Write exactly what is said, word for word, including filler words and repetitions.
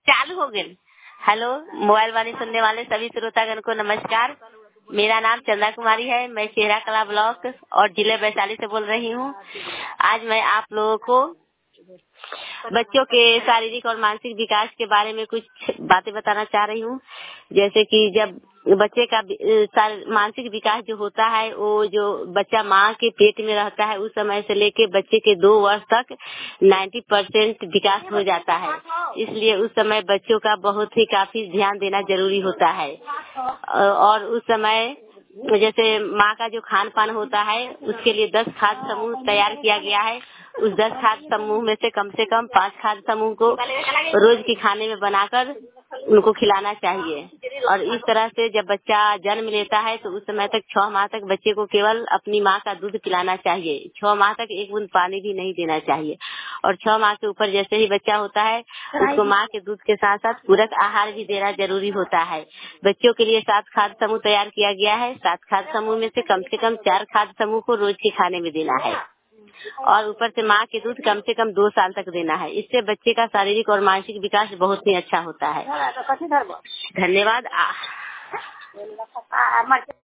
चालू हो गए। हेलो, मोबाइल वाणी सुनने वाले सभी श्रोतागण को नमस्कार। मेरा नाम चंदा कुमारी है। मैं चेहरा कला ब्लॉक और जिले वैशाली से बोल रही हूँ। आज मैं आप लोगों को बच्चों के शारीरिक और मानसिक विकास के बारे में कुछ बातें बताना चाह रही हूँ। जैसे कि जब बच्चे का मानसिक विकास जो होता है, वो जो बच्चा माँ के पेट में रहता है उस समय से लेके बच्चे के दो वर्ष तक नब्बे परसेंट विकास हो जाता है। इसलिए उस समय बच्चों का बहुत ही काफी ध्यान देना जरूरी होता है। और उस समय जैसे माँ का जो खान पान होता है उसके लिए दस खाद्य समूह तैयार किया गया है। उस दस खाद्य समूह में से कम से कम पांच खाद्य समूह को रोज के खाने में बनाकर उनको खिलाना चाहिए। और इस तरह से जब बच्चा जन्म लेता है तो उस समय तक छह माह तक बच्चे को केवल अपनी माँ का दूध पिलाना चाहिए। छह माह तक एक बूंद पानी भी नहीं देना चाहिए। और छह माह के ऊपर जैसे ही बच्चा होता है उसको माँ के दूध के साथ साथ पूरक आहार भी देना जरूरी होता है। बच्चों के लिए सात खाद्य समूह तैयार किया गया है। सात खाद्य समूह में से कम से कम चार खाद्य समूह को रोज के खाने में देना है। और ऊपर से माँ के दूध कम से कम दो साल तक देना है। इससे बच्चे का शारीरिक और मानसिक विकास बहुत ही अच्छा होता है। धन्यवाद।